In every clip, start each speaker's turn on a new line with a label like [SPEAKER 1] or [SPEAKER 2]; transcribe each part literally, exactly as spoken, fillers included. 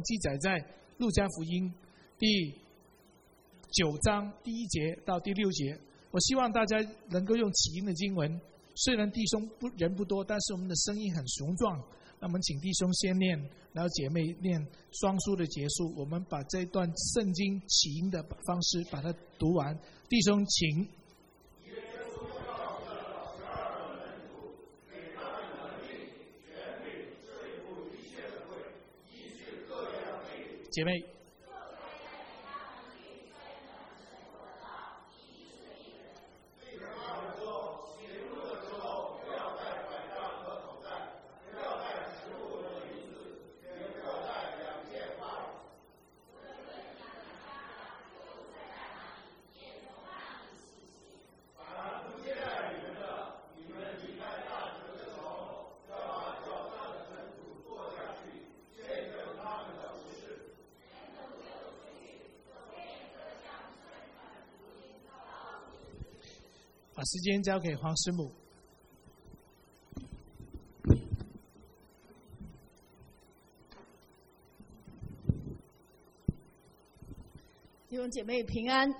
[SPEAKER 1] 文记载在路加福音第九章第一节到第六节。我希望大家能够用起因的经文，虽然弟兄不人不多，但是我们的声音很雄壮。那我们请弟兄先念，然后姐妹念双书的结束。我们把这段圣经起因的方式把它读完。弟兄请。姐妹。把时间交给黄师母。
[SPEAKER 2] 弟兄姐妹平安。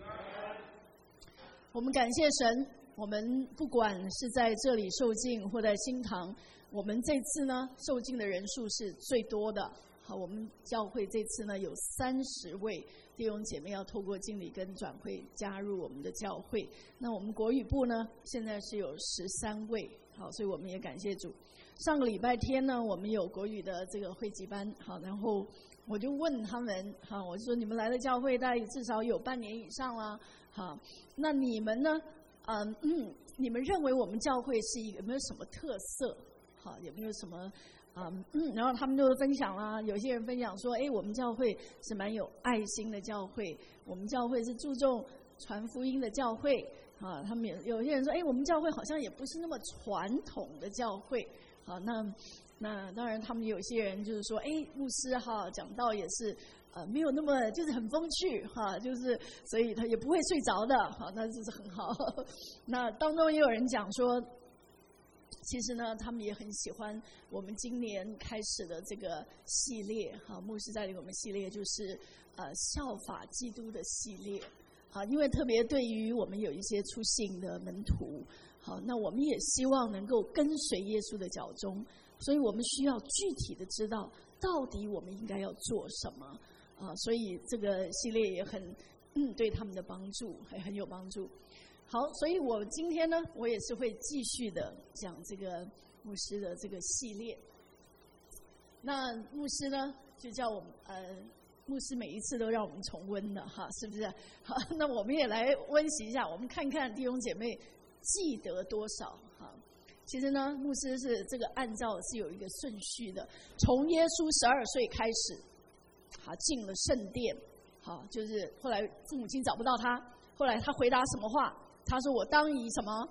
[SPEAKER 2] 我们感谢神，我们不管是在这里受浸或在新堂，我们这次呢受浸的人数是最多的。好，我们教会这次呢有三十位弟兄姐妹要透过经理跟转会加入我们的教会。那我们国语部呢现在是有十三位，好，所以我们也感谢主。上个礼拜天呢，我们有国语的这个会籍班，好，然后我就问他们，好，我就说你们来的教会大概至少有半年以上啦，好，那你们呢，嗯嗯，你们认为我们教会是一个有没有什么特色？好，有没有什么？嗯嗯，然后他们就分享啦，有些人分享说，哎，我们教会是蛮有爱心的教会，我们教会是注重传福音的教会啊。他们有有些人说，哎，我们教会好像也不是那么传统的教会。好，那那当然，他们有些人就是说，哎，牧师哈讲道也是呃没有那么就是很风趣哈，就是所以他也不会睡着的，好，那这是很好。那当中也有人讲说。其实呢，他们也很喜欢我们今年开始的这个系列，哈，牧师带领我们系列就是呃效法基督的系列，啊，因为特别对于我们有一些初信的门徒，好，那我们也希望能够跟随耶稣的脚踪，所以我们需要具体的知道到底我们应该要做什么，啊，所以这个系列也很嗯对他们的帮助，还很有帮助。好，所以我今天呢，我也是会继续的讲这个牧师的这个系列。那牧师呢，就叫我们呃，牧师每一次都让我们重温的哈，是不是？好，那我们也来温习一下，我们看看弟兄姐妹记得多少哈。其实呢，牧师是这个按照是有一个顺序的，从耶稣十二岁开始，好进了圣殿，好，就是后来父母亲找不到他，后来他回答什么话？他说：“我当以什么？”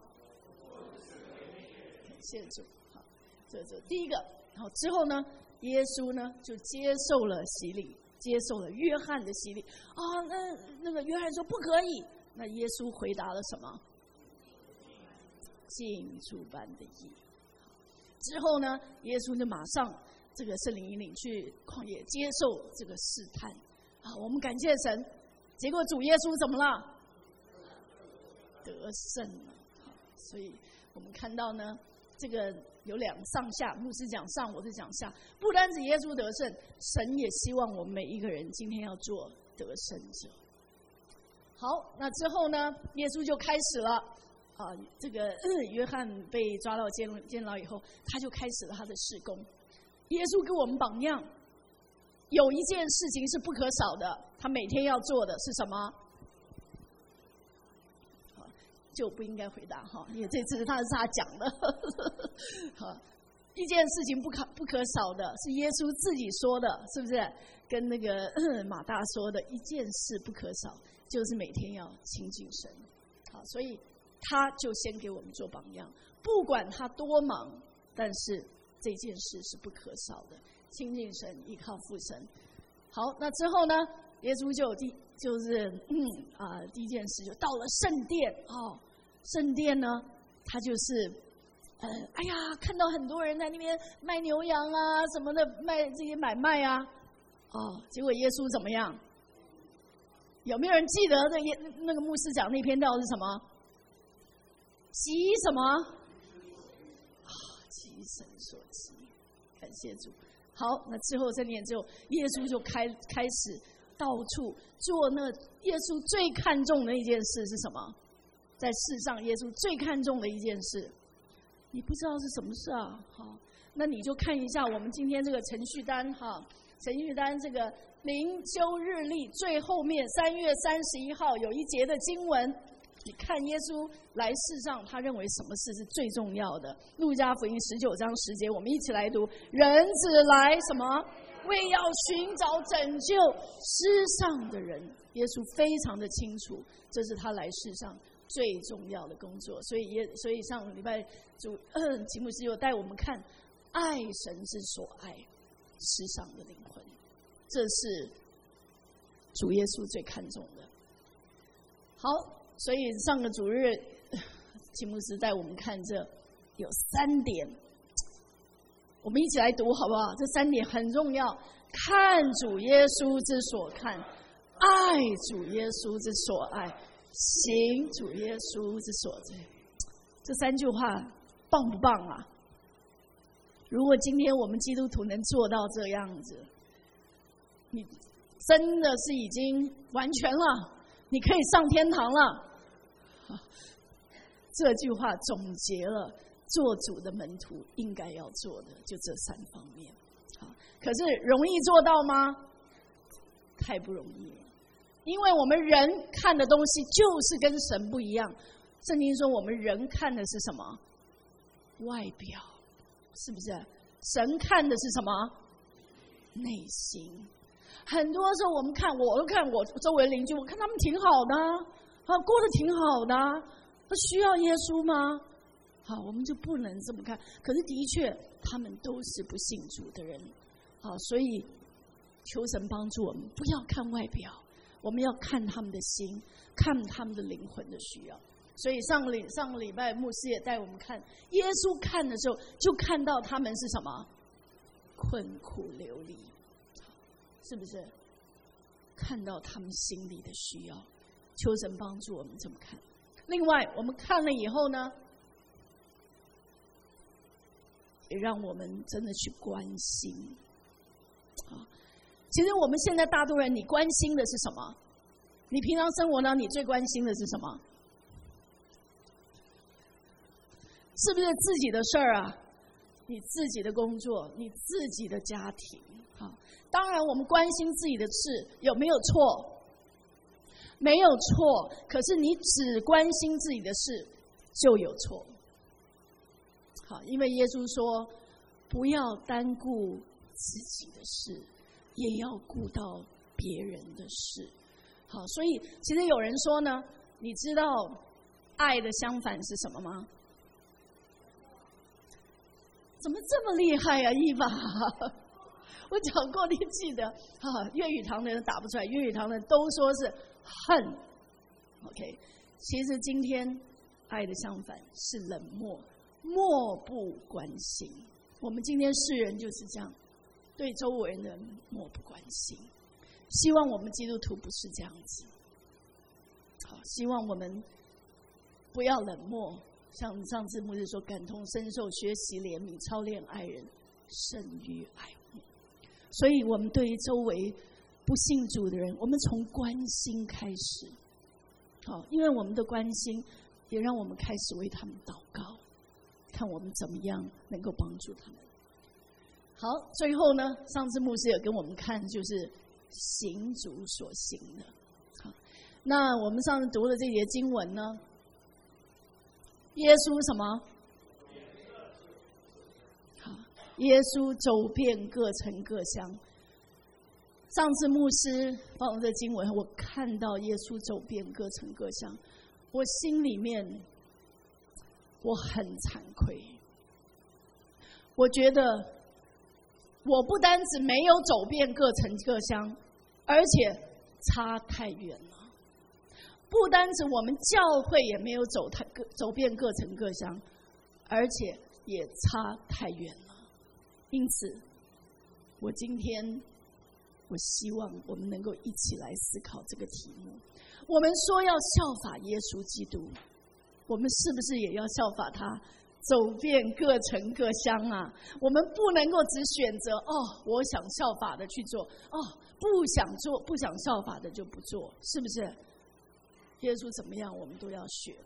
[SPEAKER 2] 谢谢主。好，这这第一个。好，之后呢，耶稣呢就接受了洗礼，接受了约翰的洗礼。啊，那那个约翰说不可以，那耶稣回答了什么？尽诸般的义。之后呢，耶稣就马上这个圣灵引领去旷野接受这个试探。啊，我们感谢神。结果主耶稣怎么了？得胜了，所以我们看到呢，这个有两上下，牧师讲上，我是讲下。不单指耶稣得胜，神也希望我们每一个人今天要做得胜者。好，那之后呢，耶稣就开始了啊，这个、呃、约翰被抓到监监牢以后，他就开始了他的事工。耶稣给我们榜样，有一件事情是不可少的，他每天要做的是什么？就不应该回答哈，因为这次他是他讲的。好，一件事情不可不可少的，是耶稣自己说的，是不是？跟那个马大说的，一件事不可少，就是每天要亲近神。好，所以他就先给我们做榜样，不管他多忙，但是这件事是不可少的，亲近神，依靠父神。好，那之后呢，耶稣就第就是嗯啊、呃，第一件事就到了圣殿哦，圣殿呢，他就是呃，哎呀，看到很多人在那边卖牛羊啊什么的，卖这些买卖啊， 哦，结果耶稣怎么样？有没有人记得那耶那个牧师讲那篇道是什么？急什么？啊，急神所急，感谢主。好，那之后这年之后，耶稣就开开始到处做那耶稣最看重的一件事是什么？在世上，耶稣最看重的一件事，你不知道是什么事啊？好，那你就看一下我们今天这个程序单哈，程序单这个灵修日历最后面三月三十一号有一节的经文，你看耶稣来世上，他认为什么事是最重要的？路加福音十九章十节，我们一起来读：人子来什么？为要寻找拯救世上的人。耶稣非常的清楚，这是他来世上最重要的工作。所以耶，所以上礼拜主吉姆斯有带我们看爱神之所爱世上的灵魂，这是主耶稣最看重的。好，所以上个主日吉姆斯带我们看这有三点，我们一起来读好不好？这三点很重要，看主耶稣之所看，爱主耶稣之所爱，行主耶稣之所行。这三句话棒不棒啊？如果今天我们基督徒能做到这样子，你真的是已经完全了，你可以上天堂了。这句话总结了做主的门徒应该要做的，就这三方面。可是容易做到吗？太不容易了，因为我们人看的东西就是跟神不一样。圣经说我们人看的是什么？外表，是不是？神看的是什么？内心。很多时候我们看，我都看我周围邻居，我看他们挺好的啊，过得挺好的，那需要耶稣吗？好，我们就不能这么看。可是的确，他们都是不信主的人。好，所以求神帮助我们，不要看外表，我们要看他们的心，看他们的灵魂的需要。所以上个礼上个礼拜牧师也带我们看，耶稣看的时候，就看到他们是什么？困苦流离，是不是？看到他们心里的需要，求神帮助我们这么看。另外，我们看了以后呢，也让我们真的去关心。啊，其实我们现在大多人，你关心的是什么？你平常生活呢，你最关心的是什么？是不是自己的事儿啊？你自己的工作，你自己的家庭。好，当然我们关心自己的事有没有错？没有错，可是你只关心自己的事就有错。好，因为耶稣说不要单顾自己的事，也要顾到别人的事。好，所以其实有人说呢，你知道爱的相反是什么吗？怎么这么厉害啊，伊娃？我讲过，你记得啊？粤语堂的人打不出来，粤语堂的人都说是恨。OK， 其实今天爱的相反是冷漠，漠不关心。我们今天世人就是这样，对周围人的漠不关心。希望我们基督徒不是这样子。好，希望我们不要冷漠。像上次牧师说，感同身受，学习怜悯，操练爱人，胜于爱慕。所以我们对于周围不信主的人，我们从关心开始。好，因为我们的关心也让我们开始为他们祷告，看我们怎么样能够帮助他们。好，最后呢，上次牧师也跟我们看，就是行主所行的。好，那我们上次读的这节经文呢，耶稣什么？好，耶稣走遍各城各乡。上次牧师放这经文，我看到耶稣走遍各城各乡，我心里面我很惭愧。我觉得我不单只没有走遍各城各乡，而且差太远了。不单止我们教会也没有走太走遍各城各乡，而且也差太远了。因此，我今天我希望我们能够一起来思考这个题目。我们说要效法耶稣基督，我们是不是也要效法他，走遍各城各乡啊？我们不能够只选择哦，我想效法的去做，哦，不想做不想效法的就不做，是不是？耶稣怎么样，我们都要学。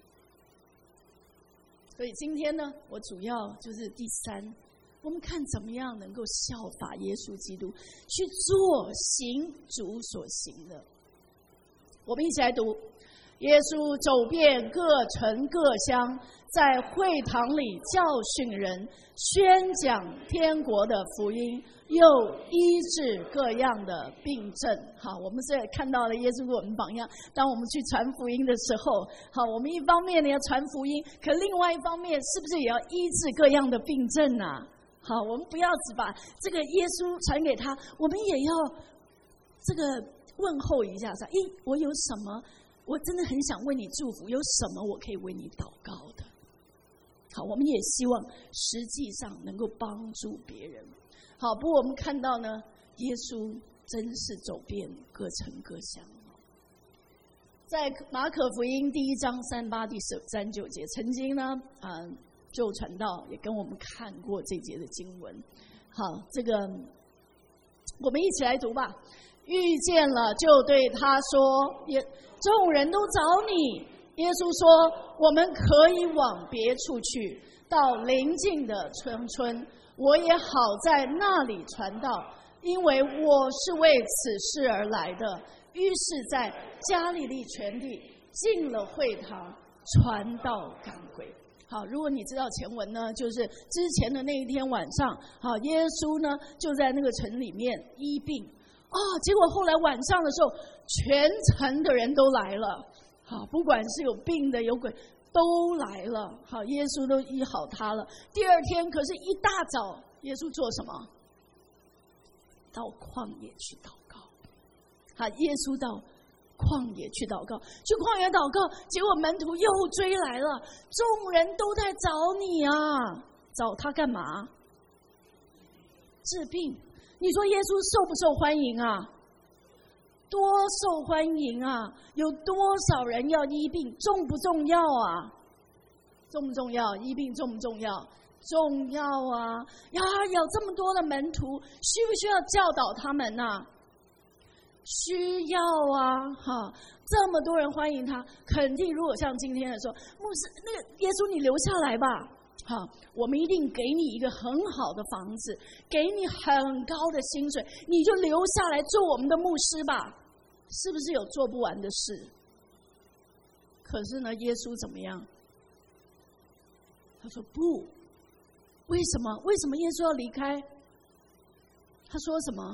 [SPEAKER 2] 所以今天呢，我主要就是第三，我们看怎么样能够效法耶稣基督，去做行主所行的。我们一起来读，耶稣走遍各城各乡，在会堂里教训人，宣讲天国的福音，又医治各样的病症。好，我们是看到了耶稣给我们榜样。当我们去传福音的时候，好，我们一方面呢要传福音，可另外一方面是不是也要医治各样的病症啊？好，我们不要只把这个耶稣传给他，我们也要这个问候一下，说：诶，我有什么？我真的很想为你祝福，有什么我可以为你祷告的？好，我们也希望实际上能够帮助别人。好，不过我们看到呢，耶稣真是走遍各城各乡。在马可福音第一章三八第三九节，曾经呢，啊、呃，就传道也跟我们看过这节的经文。好，这个我们一起来读吧。遇见了，就对他说：“也众人都找你。”耶稣说：“我们可以往别处去，到邻近的村村，我也好在那里传道，因为我是为此事而来的。”于是，在加利利全地进了会堂，传道赶鬼。好，如果你知道前文呢，就是之前的那一天晚上，好，耶稣呢就在那个城里面医病啊，结果后来晚上的时候，全城的人都来了。好，不管是有病的有鬼都来了，好，耶稣都医好他了。第二天可是一大早，耶稣做什么？到旷野去祷告。好，耶稣到旷野去祷告，去旷野祷告，结果门徒又追来了，众人都在找你啊，找他干嘛？治病。你说耶稣受不受欢迎啊？多受欢迎啊！有多少人要医病？重不重要啊？重不重要？医病重不重要？重要啊！呀，有这么多的门徒，需不需要教导他们啊？需要啊！哈，这么多人欢迎他，肯定如果像今天的说，牧师，那个耶稣你留下来吧。好，我们一定给你一个很好的房子，给你很高的薪水，你就留下来做我们的牧师吧。是不是有做不完的事？可是呢，耶稣怎么样？他说不。为什么？为什么耶稣要离开？他说什么？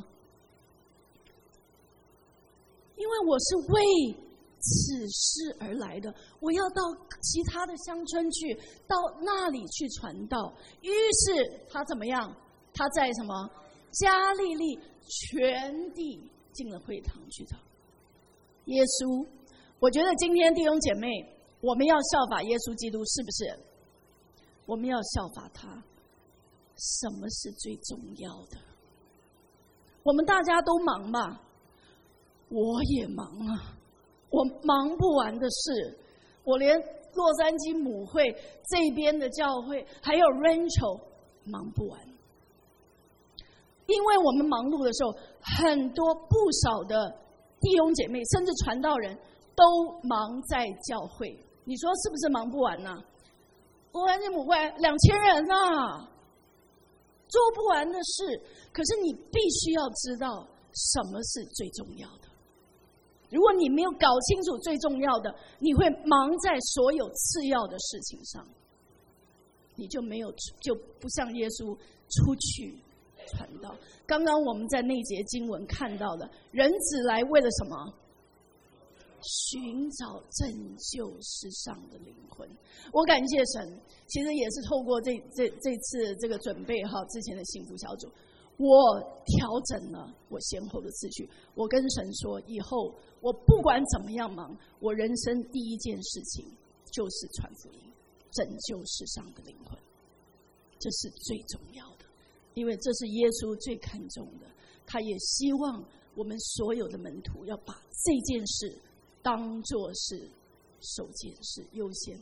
[SPEAKER 2] 因为我是为此事而来的，我要到其他的乡村去，到那里去传道。于是他怎么样？他在什么加利利全地进了会堂去祷。耶稣，我觉得今天弟兄姐妹，我们要效法耶稣基督，是不是？我们要效法他。什么是最重要的？我们大家都忙嘛，我也忙啊。我忙不完的事，我连洛杉矶母会这边的教会还有 Rancho 忙不完，因为我们忙碌的时候，很多不少的弟兄姐妹甚至传道人都忙在教会，你说是不是忙不完呢、啊？洛杉矶母会两千人啊，做不完的事，可是你必须要知道什么是最重要的。如果你没有搞清楚最重要的，你会忙在所有次要的事情上，你就没有就不像耶稣出去传道。刚刚我们在那节经文看到的，人子来为了什么？寻找拯救世上的灵魂。我感谢神，其实也是透过这这这次这个准备哈，之前的幸福小组。我调整了我先后的次序，我跟神说，以后我不管怎么样忙，我人生第一件事情就是传福音，拯救世上的灵魂，这是最重要的。 因为这是耶稣最看重的，他也希望我们所有的门徒要把这件事当作是首件事优先。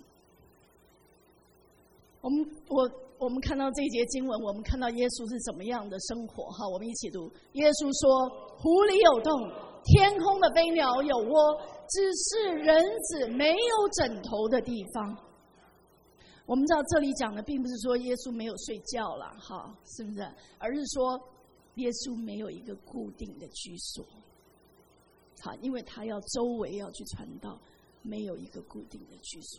[SPEAKER 2] 我们我我们看到这一节经文，我们看到耶稣是怎么样的生活哈，我们一起读。耶稣说：“湖里有洞，天空的飞鸟有窝，只是人子没有枕头的地方。”我们知道这里讲的并不是说耶稣没有睡觉了哈，是不是？而是说耶稣没有一个固定的居所，好，因为他要周围要去传道，没有一个固定的居所。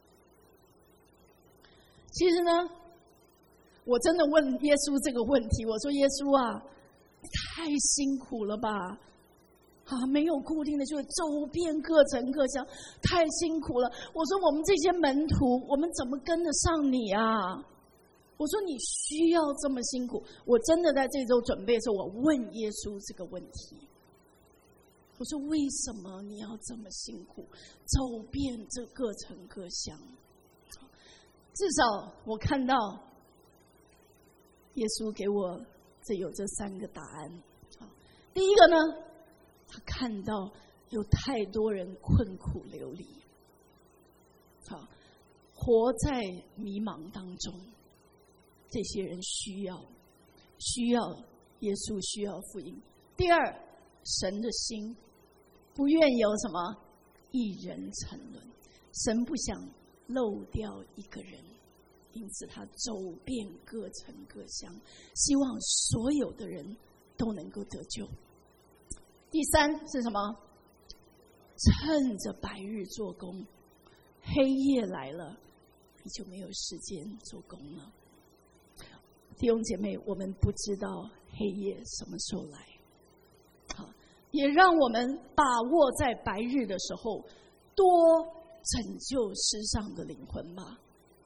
[SPEAKER 2] 其实呢，我真的问耶稣这个问题，我说耶稣啊，太辛苦了吧？啊，没有固定的，就周边各城各乡，太辛苦了。我说我们这些门徒，我们怎么跟得上你啊？我说你需要这么辛苦？我真的在这周准备的时候，我问耶稣这个问题。我说为什么你要这么辛苦，走遍这各城各乡？至少我看到耶稣给我这有这三个答案。第一个呢，他看到有太多人困苦流离，好，活在迷茫当中，这些人需要需要耶稣，需要福音。第二，神的心不愿有什么一人沉沦，神不想漏掉一个人，因此他走遍各城各乡，希望所有的人都能够得救。第三是什么？趁着白日做工，黑夜来了，你就没有时间做工了。弟兄姐妹，我们不知道黑夜什么时候来，好，也让我们把握在白日的时候，多拯救世上的灵魂吧。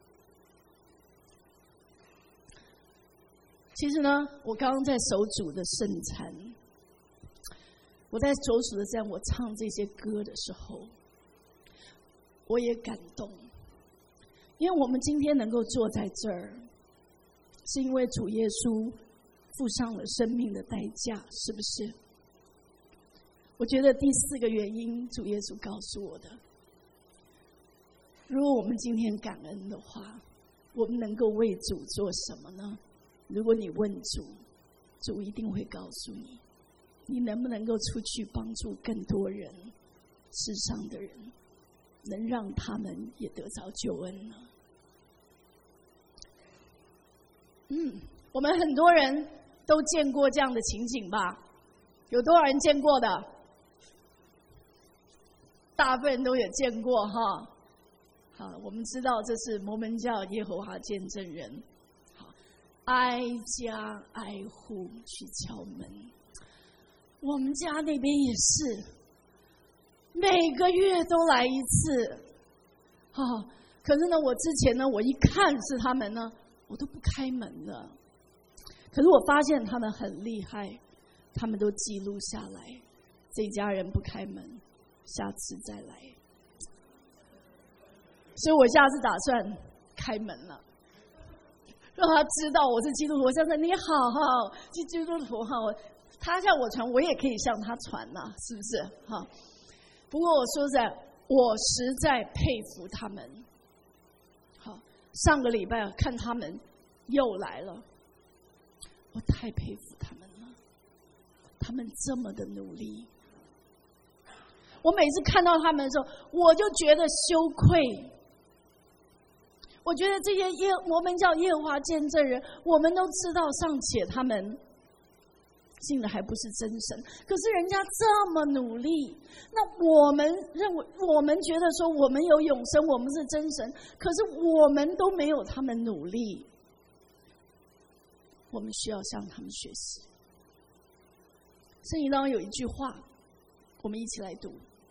[SPEAKER 2] 其实呢，我刚刚在守主的圣餐，我在守主的圣餐，我唱这些歌的时候，我也感动，因为我们今天能够坐在这儿，是因为主耶稣付上了生命的代价，是不是？我觉得第四个原因，主耶稣告诉我的，如果我们今天感恩的话，我们能够为主做什么呢？如果你问主，主一定会告诉你，你能不能够出去帮助更多人，世上的人，能让他们也得着救恩呢？嗯，我们很多人都见过这样的情景吧？有多少人见过的？大部分人都有见过哈。好，我们知道这是摩门教耶和华见证人，好，挨家挨户去敲门。我们家那边也是，每个月都来一次。好，可是呢，我之前呢，我一看是他们呢，我都不开门的。可是我发现他们很厉害，他们都记录下来，这家人不开门，下次再来。所以我下次打算开门了，让他知道我是基督徒。我现在你好好，是基督徒哈，他向我传，我也可以向他传呐、啊，是不是？哈。不过我说实在，我实在佩服他们。好，上个礼拜看他们又来了，我太佩服他们了，他们这么的努力。我每次看到他们的时候，我就觉得羞愧。我觉得这些耶摩门教耶和华见证人，我们都知道尚且他们信的还不是真神，可是人家这么努力，那我们认为，我们觉得说我们有永生，我们是真神，可是我们都没有他们努力，我们需要向他们学习。圣经当中有一句话，我们一起来读。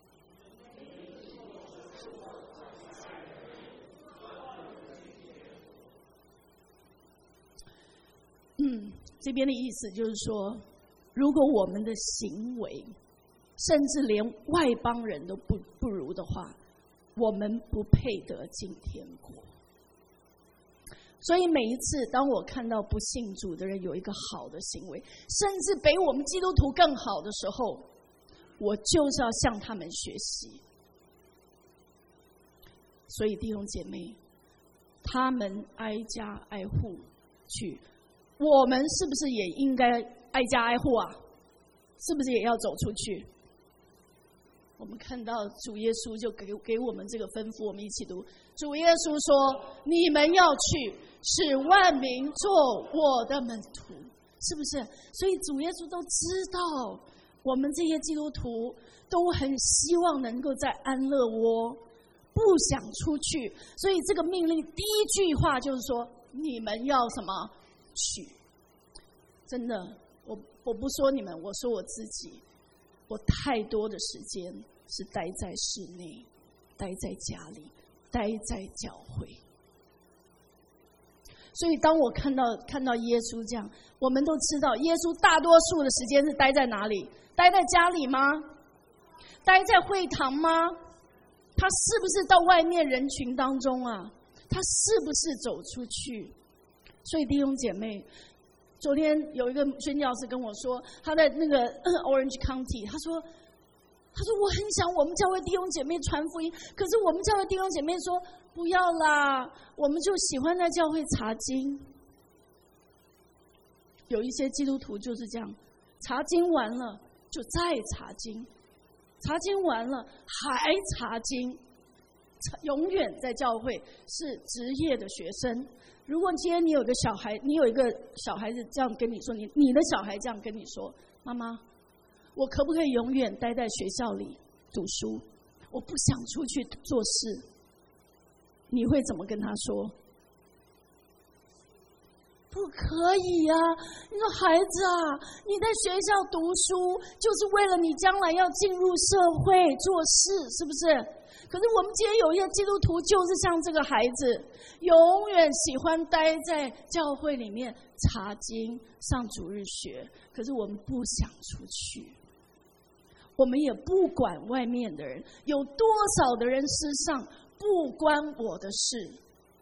[SPEAKER 2] 嗯，这边的意思就是说，如果我们的行为，甚至连外邦人都不不如的话，我们不配得进天国。 所以每一次当我看到不信主的人有一个好的行为，甚至比我们基督徒更好的时候，我就是要向他们学习。所以弟兄姐妹，他们挨家挨户去，我们是不是也应该挨家挨户啊？是不是也要走出去？我们看到主耶稣就给给我们这个吩咐，我们一起读。主耶稣说：“你们要去，使万民做我的门徒。”是不是？所以主耶稣都知道，我们这些基督徒都很希望能够在安乐窝，不想出去。所以这个命令第一句话就是说：“你们要什么？去。”真的，我我不说你们，我说我自己。我太多的时间是待在室内，待在家里，待在教会。所以当我看到看到耶稣这样，我们都知道耶稣大多数的时间是待在哪里？待在家里吗？待在会堂吗？他是不是到外面人群当中啊？他是不是走出去？所以弟兄姐妹，昨天有一个宣教士跟我说，他在那个 Orange County， 他说，他说我很想我们教会弟兄姐妹传福音，可是我们教会弟兄姐妹说不要啦，我们就喜欢在教会查经。有一些基督徒就是这样，查经完了就再查经，查经完了还查经，永远在教会是职业的学生。如果今天你有个小孩，你有一个小孩子这样跟你说，你你的小孩这样跟你说，妈妈，我可不可以永远待在学校里读书？我不想出去做事。你会怎么跟他说？不可以啊！你说孩子啊，你在学校读书就是为了你将来要进入社会做事，是不是？可是我们今天有一些基督徒就是像这个孩子，永远喜欢待在教会里面查经上主日学，可是我们不想出去，我们也不管外面的人，有多少的人失丧不关我的事。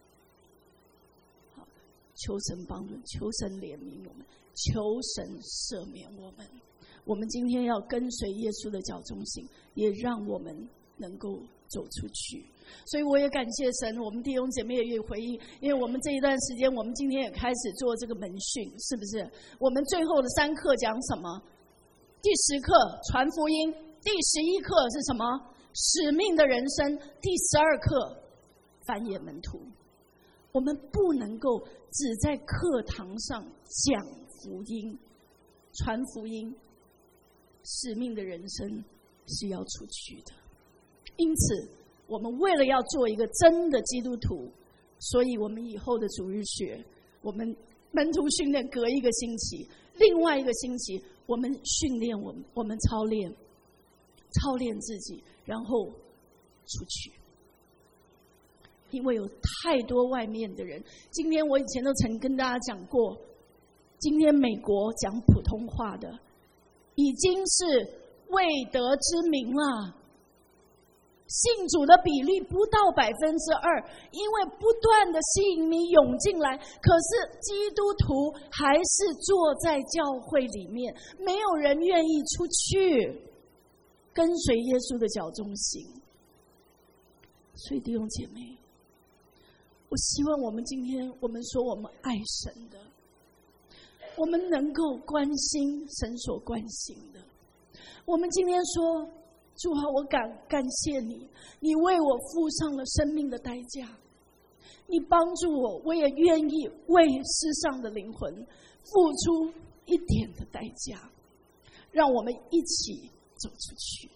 [SPEAKER 2] 好，求神帮助，求神怜悯我们，求神赦免我们。我们今天要跟随耶稣的脚中行，也让我们能够走出去。所以我也感谢神，我们弟兄姐妹也有回应，因为我们这一段时间，我们今天也开始做这个门训，是不是？我们最后的三课讲什么？第十课传福音，第十一课是什么？使命的人生，第十二课繁衍门徒。我们不能够只在课堂上讲福音、传福音，使命的人生是要出去的。因此我们为了要做一个真的基督徒，所以我们以后的主日学，我们门徒训练隔一个星期，另外一个星期我们训练我们我们操练操练自己，然后出去。因为有太多外面的人，今天我以前都曾跟大家讲过，今天美国讲普通话的已经是未得之名了，信主的比例不到百分之二，因为不断的吸引你涌进来，可是基督徒还是坐在教会里面，没有人愿意出去跟随耶稣的脚中行。所以弟兄姐妹，我希望我们今天我们说我们爱神的，我们能够关心神所关心的。我们今天说，主啊，我感感谢你，你为我付上了生命的代价，你帮助我，我也愿意为世上的灵魂付出一点的代价，让我们一起走出去。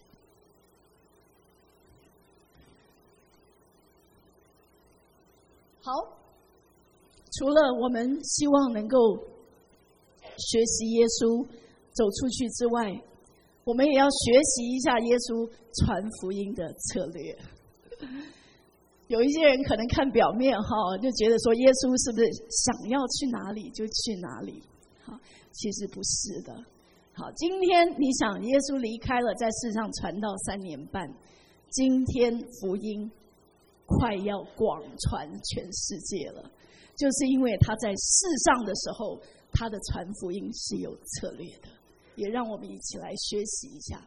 [SPEAKER 2] 好，除了我们希望能够学习耶稣走出去之外，我们也要学习一下耶稣传福音的策略。有一些人可能看表面哈，就觉得说耶稣是不是想要去哪里就去哪里？好，其实不是的。好，今天你想耶稣离开了，在世上传道三年半，今天福音快要广传全世界了， 就是因为他在世上的时候，他的传福音是有策略的，也让我们一起来学习一下。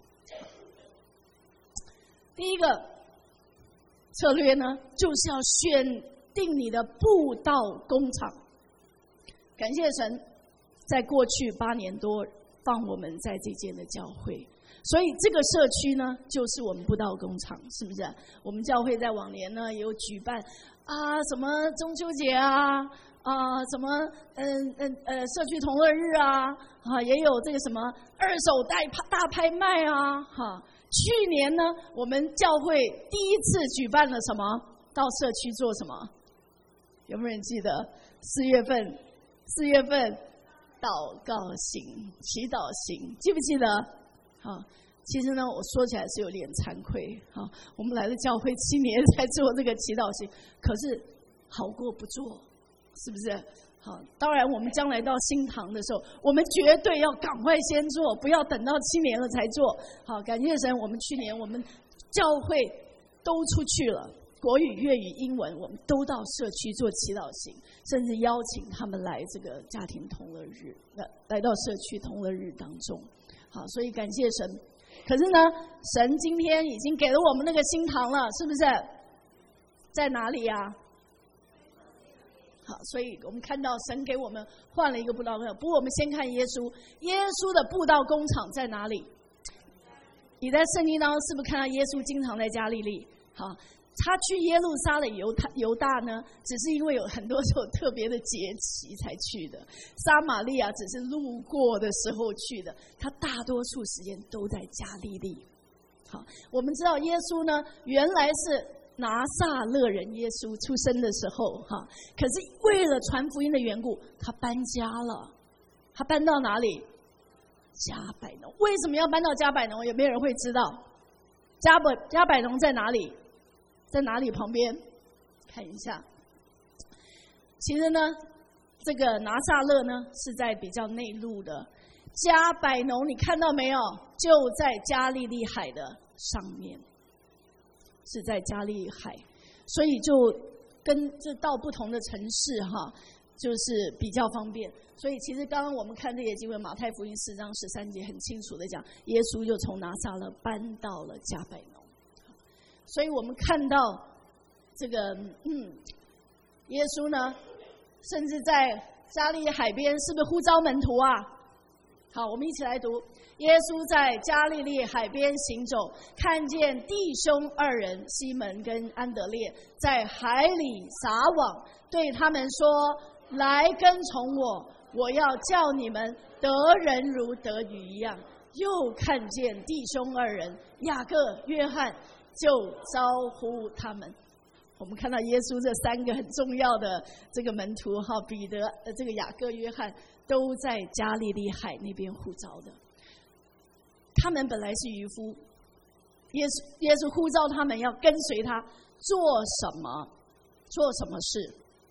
[SPEAKER 2] 第一个策略呢，就是要选定你的布道工厂。感谢神，在过去八年多放我们在这间的教会，所以这个社区呢，就是我们布道工厂，是不是？我们教会在往年呢也有举办啊，什么中秋节啊，啊，什么嗯嗯呃社区同乐日啊，啊，也有这个什么二手大大拍卖啊，哈。去年呢，我们教会第一次举办了什么？到社区做什么？有没有人记得？四月份，四月份祷告行、祈祷行，记不记得？好，其实呢，我说起来是有点惭愧。好，我们来了教会七年才做这个祈祷行，可是好过不做，是不是？好，当然我们将来到新堂的时候，我们绝对要赶快先做，不要等到七年了才做。好，感谢神，我们去年我们教会都出去了，国语、粤语、英文，我们都到社区做祈祷行，甚至邀请他们来这个家庭同乐日，来来到社区同乐日当中。好，所以感谢神。可是呢，神今天已经给了我们那个新堂了，是不是？在哪里呀、啊？好，所以我们看到神给我们换了一个布道工厂。不过我们先看耶稣，耶稣的布道工厂在哪里？你在圣经当中是不是看到耶稣经常在加利利？好，他去耶路撒冷犹太犹大呢，只是因为有很多时候特别的节期才去的。撒玛利亚只是路过的时候去的，他大多数时间都在加利利。好，我们知道耶稣呢，原来是拿撒勒人耶稣出生的时候，哈，可是为了传福音的缘故，他搬家了。他搬到哪里？加百农。为什么要搬到加百农？有没有人会知道？加百加百农在哪里？在哪里旁边？看一下。其实呢，这个拿撒勒呢是在比较内陆的，加百农你看到没有？就在加利利海的上面。是在加利利海，所以就跟这到不同的城市哈，就是比较方便。所以其实刚刚我们看这些经文，马太福音四章十三节很清楚的讲，耶稣就从拿撒勒搬到了加百农。所以我们看到这个嗯，耶稣呢，甚至在加利利海边，是不是呼召门徒啊？好，我们一起来读。耶稣在加利利海边行走，看见弟兄二人西门跟安德烈在海里撒网，对他们说：“来跟从我，我要叫你们得人如得鱼一样。”又看见弟兄二人雅各、约翰，就招呼他们。我们看到耶稣这三个很重要的这个门徒哈，彼得、呃，这个雅各、约翰都在加利利海那边呼召的。他们本来是渔夫，耶稣耶稣呼召他们要跟随他，做什么？做什么事？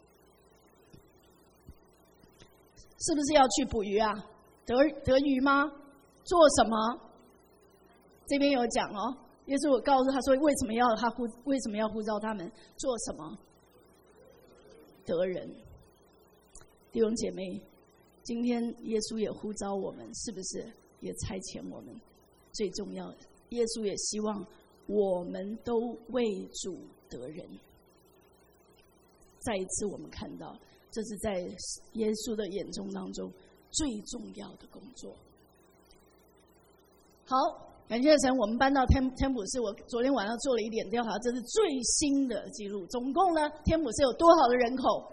[SPEAKER 2] 是不是要去捕鱼啊？得得鱼吗？做什么？这边有讲哦。耶稣我告诉他说，为什么要他呼为什么要呼召他们做什么？得人。弟兄姐妹，今天耶稣也呼召我们，是不是也差遣我们？最重要的，耶稣也希望我们都为主得人。再一次我们看到，这是在耶稣的眼中当中最重要的工作。好，感谢神，我们搬到天天普市，我昨天晚上做了一点调查，这是最新的记录。总共呢，天普市有多少的人口？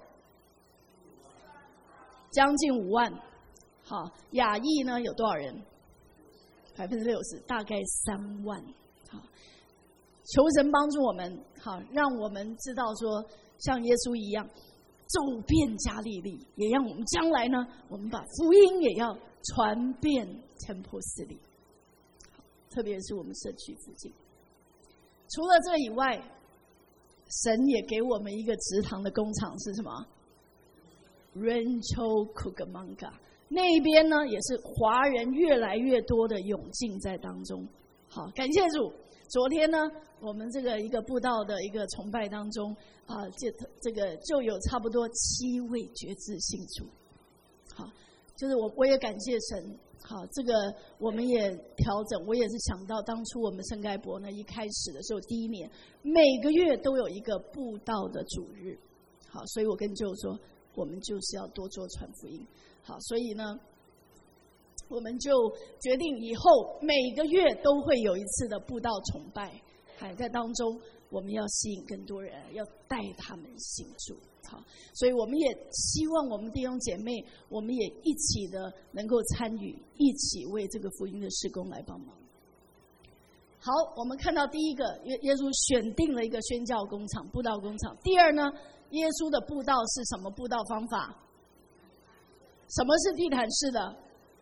[SPEAKER 2] 将近五万。好，亚裔呢有多少人？百分之六十，大概三万。好，求神帮助我们，好，让我们知道说，像耶稣一样，走遍加利利，也让我们将来呢，我们把福音也要传遍天波斯里，特别是我们社区附近。除了这以外，神也给我们一个植堂的工厂，是什么 ？Rancho Cucamonga。那边呢，也是华人越来越多的涌进在当中。 好，感谢主。昨天呢，我们这个一个布道的一个崇拜当中啊，这这个就有差不多七位决志信主。好，就是我我也感谢神。好，这个我们也调整，我也是想到当初我们圣盖博呢一开始的时候，第一年每个月都有一个布道的主日。好，所以我跟舅说，我们就是要多做传福音。好，所以呢，我们就决定以后每个月都会有一次的布道崇拜，还在当中我们要吸引更多人，要带他们信主。好，所以我们也希望我们弟兄姐妹，我们也一起的能够参与，一起为这个福音的事工来帮忙。好，我们看到第一个，耶耶稣选定了一个宣教工厂、布道工厂。第二呢，耶稣的布道是什么布道方法？什么是地毯式的？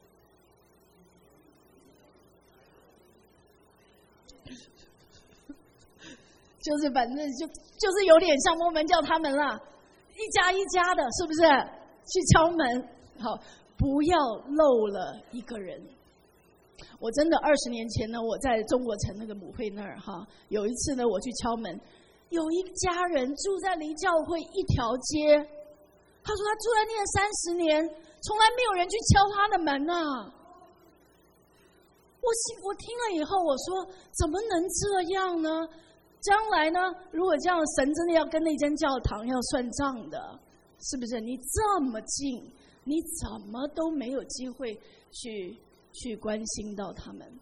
[SPEAKER 2] 就是反正就就是有点像我们叫他们啦，一家一家的，是不是？去敲门，好，不要漏了一个人。我真的二十年前呢，我在中国城那个母会那儿哈，有一次呢，我去敲门，有一家人住在离教会一条街，他说他住在那边三十年，从来没有人去敲他的门啊。我我听了以后，我说怎么能这样呢？将来呢，如果这样，神真的要跟那间教堂要算账的，是不是？你这么近，你怎么都没有机会去去关心到他们？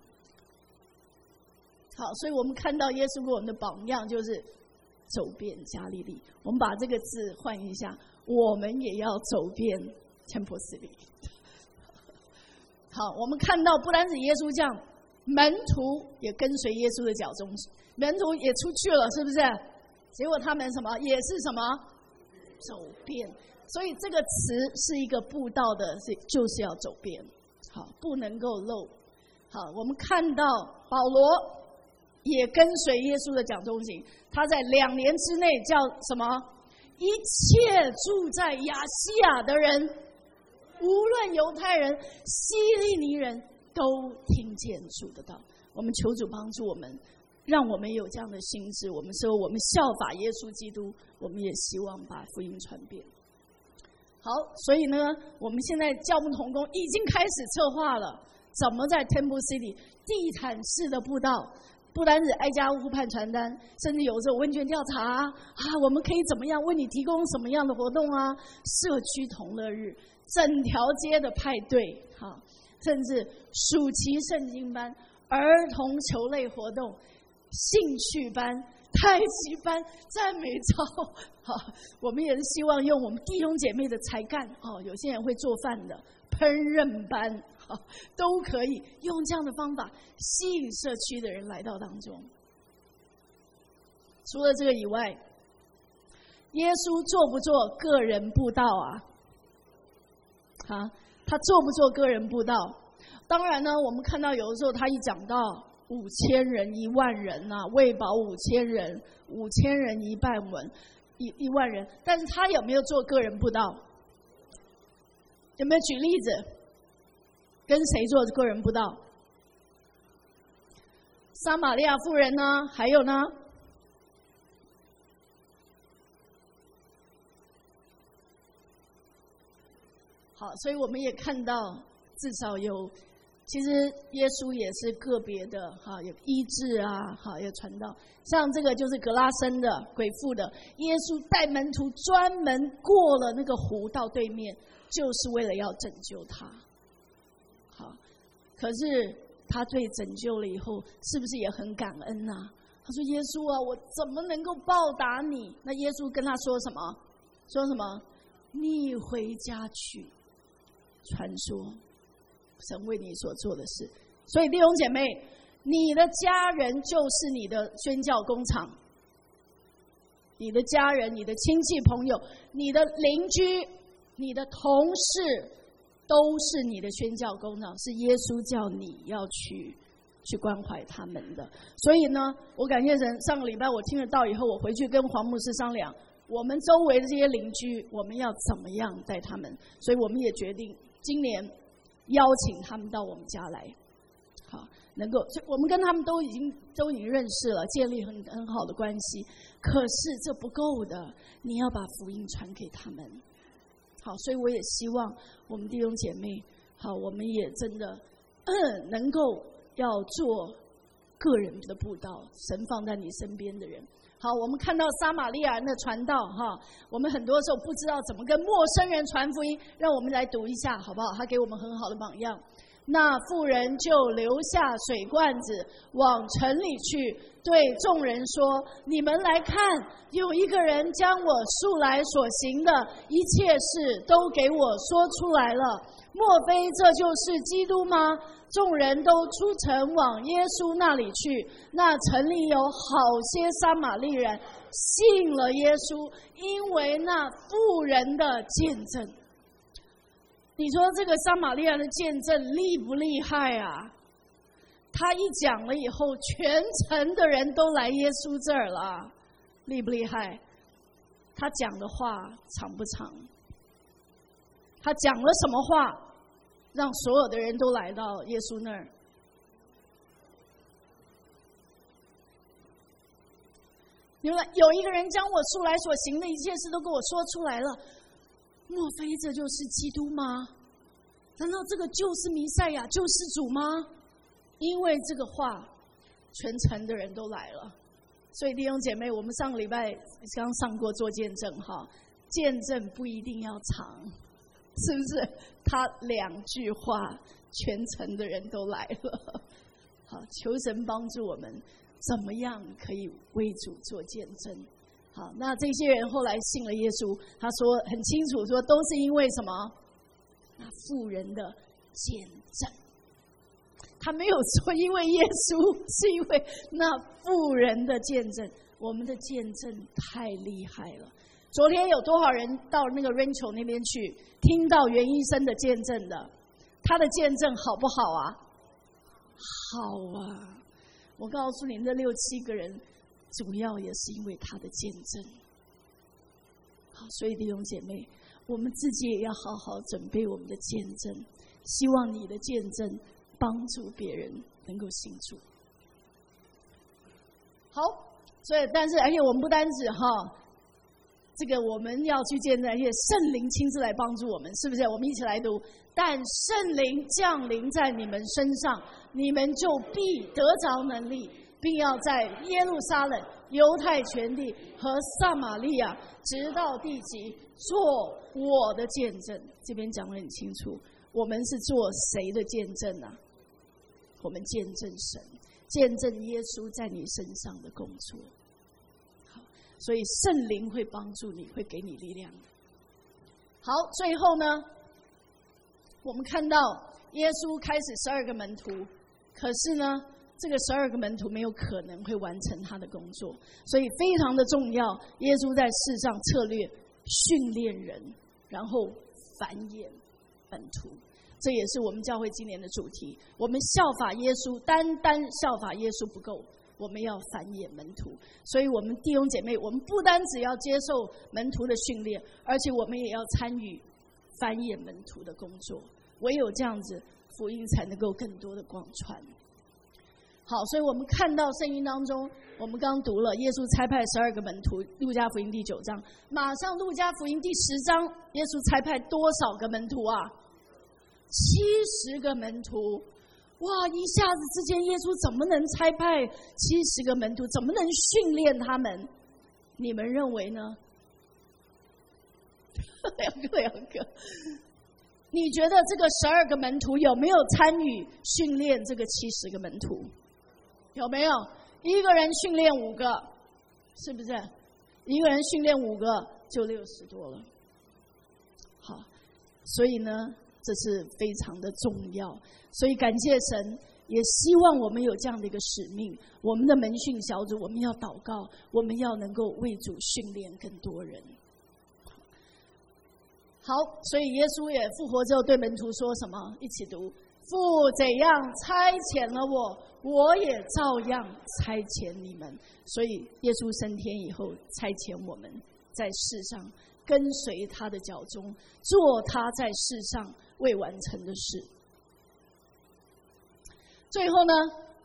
[SPEAKER 2] 好，所以我们看到耶稣给我们的榜样就是走遍加利利。我们把这个字换一下，我们也要走遍天波斯利。好，我们看到不单是耶稣这样，门徒也跟随耶稣的脚踪。门徒也出去了，是不是？结果他们什么也是什么走遍，所以这个词是一个布道的，是就是要走遍，好，不能够漏。好，我们看到保罗也跟随耶稣的脚踪行，他在两年之内叫什么？一切住在亚细亚的人，无论犹太人、希利尼人，都听见主的道。我们求主帮助我们。让我们有这样的心智，我们说我们效法耶稣基督，我们也希望把福音传遍。好，所以呢，我们现在教牧同工已经开始策划了，怎么在 Temple City 地毯式的布道，不单是挨家户派传单，甚至有时候问卷调查啊，我们可以怎么样为你提供什么样的活动啊？社区同乐日，整条街的派对，哈，甚至暑期圣经班、儿童球类活动。兴趣班、太极班、赞美操，好，我们也是希望用我们弟兄姐妹的才干，哦，有些人会做饭的，烹饪班，好，都可以用这样的方法吸引社区的人来到当中。除了这个以外，耶稣做不做个人布道啊？啊，他做不做个人布道？当然呢，我们看到有的时候他一讲到。五千人、一万人啊，喂饱五千人，五千人一半文，一一万人。但是他有没有做个人布道？有没有举例子？跟谁做个人布道？撒玛利亚妇人呢？还有呢？好，所以我们也看到，至少有。其实耶稣也是个别的哈，有医治啊，哈，有传道。像这个就是格拉森的鬼妇的，耶稣带门徒专门过了那个湖到对面，就是为了要拯救他。好，可是他对拯救了以后，是不是也很感恩啊？他说：“耶稣啊，我怎么能够报答你？”那耶稣跟他说什么？说什么？你回家去，传说。神为你所做的事，所以弟兄姐妹，你的家人就是你的宣教工厂，你的家人、你的亲戚朋友、你的邻居、你的同事，都是你的宣教工厂，是耶稣叫你要去去关怀他们的。所以呢，我感谢神，上个礼拜我听了道以后，我回去跟黄牧师商量，我们周围的这些邻居，我们要怎么样带他们，所以我们也决定今年邀请他们到我们家来，好， 能够，我们跟他们都已经都已经认识了，建立很很好的关系。可是这不够的，你要把福音传给他们。好，所以我也希望我们弟兄姐妹，好，我们也真的、嗯、能够要做个人的布道，神放在你身边的人。好，我们看到撒玛利亚人的传道哈，我们很多时候不知道怎么跟陌生人传福音，让我们来读一下好不好？他给我们很好的榜样。那妇人就留下水罐子，往城里去，对众人说：你们来看，有一个人将我素来所行的一切事都给我说出来了，莫非这就是基督吗？众人都出城往耶稣那里去，那城里有好些撒玛利人信了耶稣，因为那妇人的见证。你说这个撒玛利亚的见证厉不厉害啊？他一讲了以后，全城的人都来耶稣这儿了，厉不厉害？他讲的话长不长？他讲了什么话，让所有的人都来到耶稣那儿？你们有一个人将我素来所行的一切事都跟我说出来了，莫非这就是基督吗？难道这个就是弥赛亚救世主吗？因为这个话全城的人都来了。所以弟兄姐妹，我们上个礼拜刚上过做见证哈，见证不一定要长，是不是？他两句话全城的人都来了。好，求神帮助我们怎么样可以为主做见证。好，那这些人后来信了耶稣，他说很清楚说都是因为什么？那妇人的见证。他没有说因为耶稣，是因为那妇人的见证。我们的见证太厉害了。昨天有多少人到那个 Rancho 那边去听到袁医生的见证的？他的见证好不好啊？好啊。我告诉你，这六七个人主要也是因为他的见证。好，所以弟兄姐妹，我们自己也要好好准备我们的见证，希望你的见证帮助别人能够信主。好，所以但是而且我们不单止哈，这个我们要去见证，而且圣灵亲自来帮助我们，是不是？我们一起来读：但圣灵降临在你们身上，你们就必得着能力，并要在耶路撒冷、犹太全地和撒玛利亚直到地极做我的见证。这边讲得很清楚，我们是做谁的见证啊？我们见证神，见证耶稣在你身上的工作。好，所以圣灵会帮助你，会给你力量的。好，最后呢，我们看到耶稣开始十二个门徒，可是呢，这个十二个门徒没有可能会完成他的工作，所以非常的重要。耶稣在世上策略训练人，然后繁衍门徒。这也是我们教会今年的主题。我们效法耶稣，单单效法耶稣不够，我们要繁衍门徒。所以我们弟兄姐妹，我们不单只要接受门徒的训练，而且我们也要参与繁衍门徒的工作。唯有这样子，福音才能够更多的广传。好，所以我们看到圣经当中，我们刚读了耶稣差派十二个门徒，路加福音第九章，马上路加福音第十章，耶稣差派多少个门徒啊？七十个门徒。哇，一下子之间耶稣怎么能差派七十个门徒？怎么能训练他们？你们认为呢？两个两个。你觉得这个十二个门徒有没有参与训练这个七十个门徒？有没有？一个人训练五个，是不是？一个人训练五个就六十多了。好，所以呢，这是非常的重要。所以感谢神，也希望我们有这样的一个使命。我们的门训小组，我们要祷告，我们要能够为主训练更多人。好，所以耶稣也复活之后对门徒说什么？一起读：父怎样差遣了我，我也照样差遣你们。所以耶稣升天以后，差遣我们在世上跟随他的脚踪，做他在世上未完成的事。最后呢，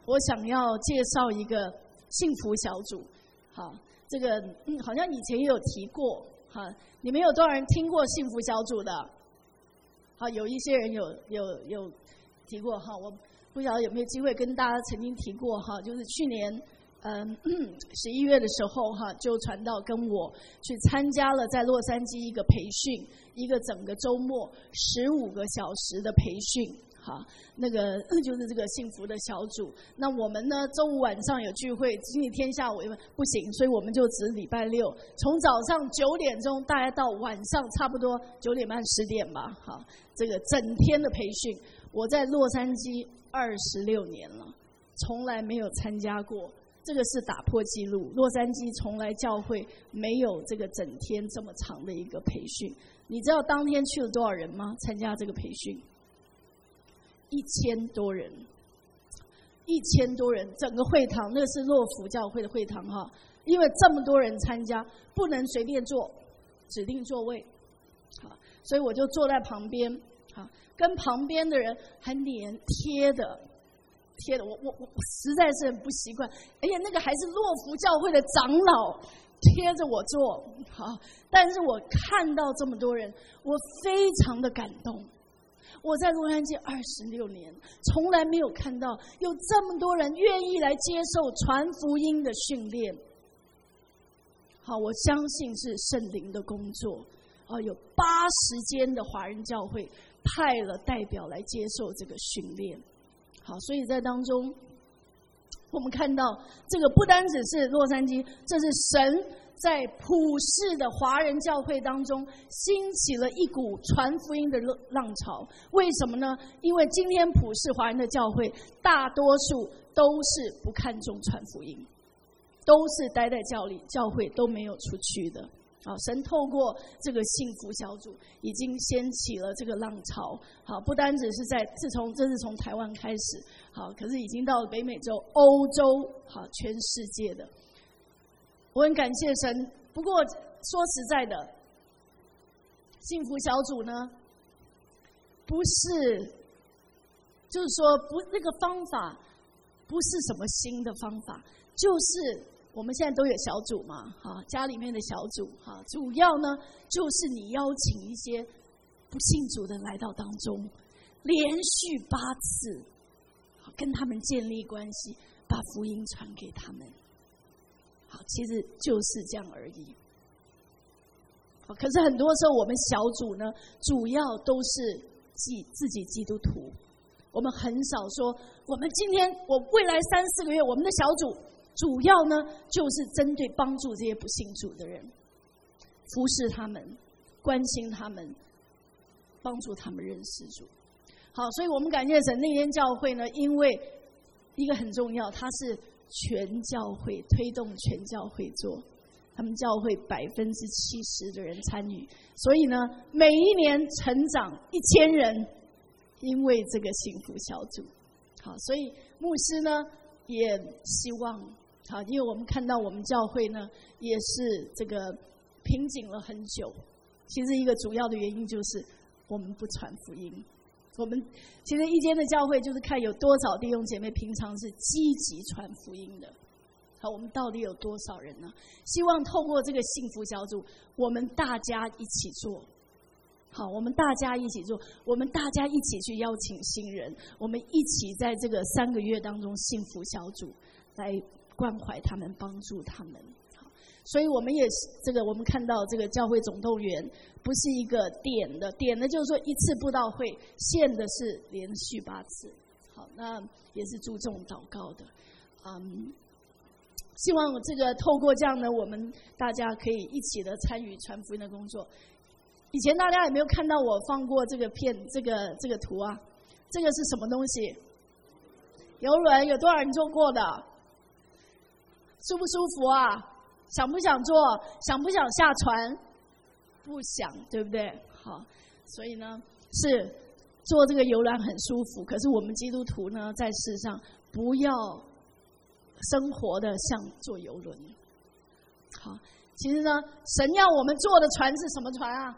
[SPEAKER 2] 我想要介绍一个幸福小组。好，这个嗯，好像以前也有提过。哈，你们有多少人听过幸福小组的？好，有一些人有有有提过哈，我不晓得有没有机会跟大家曾经提过哈，就是去年嗯十一月的时候哈，就传道跟我去参加了在洛杉矶一个培训，一个整个周末十五个小时的培训。好，那个就是这个幸福的小组。那我们呢，周五晚上有聚会，星期天下午不行，所以我们就只礼拜六，从早上九点钟大概到晚上差不多九点半十点吧。好，这个整天的培训，我在洛杉矶二十六年了，从来没有参加过，这个是打破纪录。洛杉矶从来教会没有这个整天这么长的一个培训。你知道当天去了多少人吗？参加这个培训？一千多人，一千多人，整个会堂，那个是洛福教会的会堂哈。因为这么多人参加，不能随便坐，指定座位，好，所以我就坐在旁边，好，跟旁边的人还黏贴的，贴的，我我我实在是很不习惯。而且那个还是洛福教会的长老贴着我坐，好，但是我看到这么多人，我非常的感动。我在洛杉矶二十六年，从来没有看到有这么多人愿意来接受传福音的训练。好，我相信是圣灵的工作。啊，有八十间的华人教会派了代表来接受这个训练。好，所以在当中，我们看到这个不单只是洛杉矶，这是神在普世的华人教会当中兴起了一股传福音的浪潮。为什么呢？因为今天普世华人的教会大多数都是不看重传福音，都是待在教里，教会都没有出去的。好，神透过这个幸福小组已经掀起了这个浪潮。好，不单只是在自从这是从台湾开始，好，可是已经到了北美洲、欧洲，好，全世界的。我很感谢神，不过说实在的，幸福小组呢，不是，就是说不那个方法不是什么新的方法，就是我们现在都有小组嘛，哈，家里面的小组，哈，主要呢就是你邀请一些不信主的来到当中，连续八次，跟他们建立关系，把福音传给他们。好，其实就是这样而已。可是很多时候我们小组呢，主要都是基自己基督徒，我们很少说我们今天我未来三四个月我们的小组主要呢就是针对帮助这些不信主的人，服侍他们，关心他们，帮助他们认识主。好，所以我们感谢神，那间教会呢，因为一个很重要，它是全教会推动全教会做，他们教会百分之七十的人参与，所以呢，每一年成长一千人，因为这个幸福小组。好，所以牧师呢也希望，好，因为我们看到我们教会呢也是这个瓶颈了很久，其实一个主要的原因就是我们不传福音。我们其实一间的教会就是看有多少弟兄姐妹平常是积极传福音的。好，我们到底有多少人呢？希望透过这个幸福小组，我们大家一起做。好，我们大家一起做，我们大家一起去邀请新人，我们一起在这个三个月当中幸福小组来关怀他们，帮助他们。所以我们也是这个，我们看到这个教会总动员不是一个点的，点的就是说一次布道会，线的是连续八次。好，那也是注重祷告的。嗯，希望这个透过这样的，我们大家可以一起的参与传福音的工作。以前大家有没有看到我放过这个片，这个这个图啊？这个是什么东西？游轮，有多少人坐过的？舒不舒服啊？想不想坐？想不想下船？不想，对不对？好，所以呢，是坐这个游览很舒服。可是我们基督徒呢，在世上不要生活的像坐游轮。好，其实呢，神要我们坐的船是什么船啊？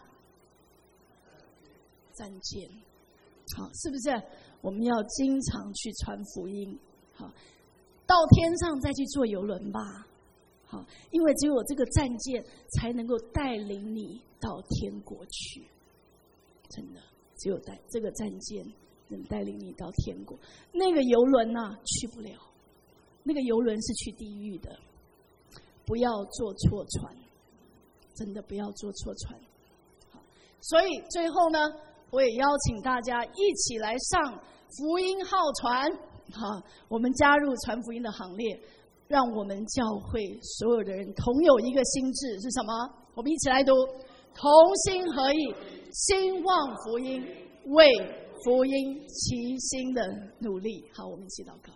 [SPEAKER 2] 战舰。好，是不是？我们要经常去传福音。好， 到天上再去坐邮轮吧。好，因为只有这个战舰才能够带领你到天国去，真的，只有带这个战舰能带领你到天国。那个邮轮呢、啊，去不了，那个邮轮是去地狱的。不要坐错船，真的不要坐错船。好，所以最后呢，我也邀请大家一起来上福音号船，好，我们加入传福音的行列。让我们教会所有的人同有一个心志是什么？我们一起来读：同心合意，兴旺福音，为福音齐心的努力。好，我们一起祷告。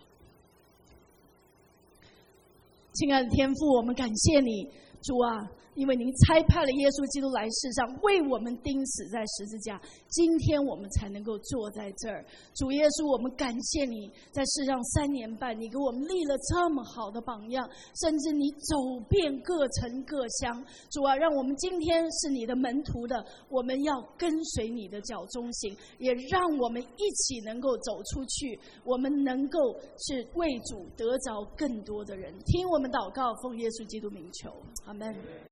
[SPEAKER 2] 亲爱的天父，我们感谢你，主啊，因为您差派了耶稣基督来世上，为我们钉死在十字架，今天我们才能够坐在这儿。主耶稣，我们感谢你，在世上三年半，你给我们立了这么好的榜样，甚至你走遍各城各乡。主啊，让我们今天是你的门徒的，我们要跟随你的脚中行，也让我们一起能够走出去，我们能够是为主得着更多的人。听我们祷告，奉耶稣基督名求，阿们。